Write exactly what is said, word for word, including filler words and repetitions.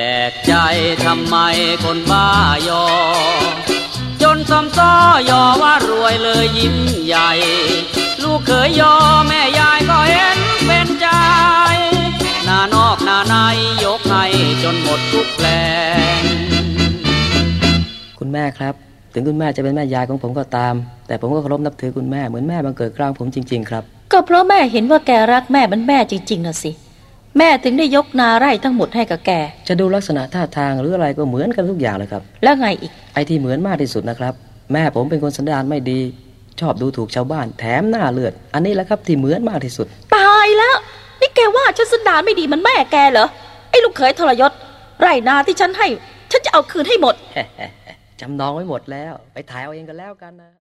กใจทำไมคนบ้ายอจนซ้ำซ้อยอว่ารวยเลยยิ้มใหญ่ลูกเคยยอแม่ยายก็เห็นเป็นใจหน้านอกหน้าในยกให้จนหมดทุกแปลงคุณแม่ครับถึงคุณแม่จะเป็นแม่ยายของผมก็ตามแต่ผมก็เคารพนับถือคุณแม่เหมือนแม่บังเกิดกลางผมจริงๆครับก็เพราะแม่เห็นว่าแกรักแม่เป็นแม่จริงๆน่ะสิแม่ถึงได้ยกนาไร่ทั้งหมดให้กับแกจะดูลักษณะท่าทางหรืออะไรก็เหมือนกันทุกอย่างเลยครับแล้วไงอีกไอ้ที่เหมือนมากที่สุดนะครับแม่ผมเป็นคนสันดานไม่ดีชอบดูถูกชาวบ้านแถมหน้าเลือดอันนี้แหละครับที่เหมือนมากที่สุดตายแล้วนี่แกว่าฉันสันดานไม่ดีมันแม่แกเหรอไอ้ลูกเขยทรยศไร่นาที่ฉันให้ฉันจะเอาคืนให้หมดจำนองไว้หมดแล้วไปถ่ายเอาเองกันแล้วกันนะ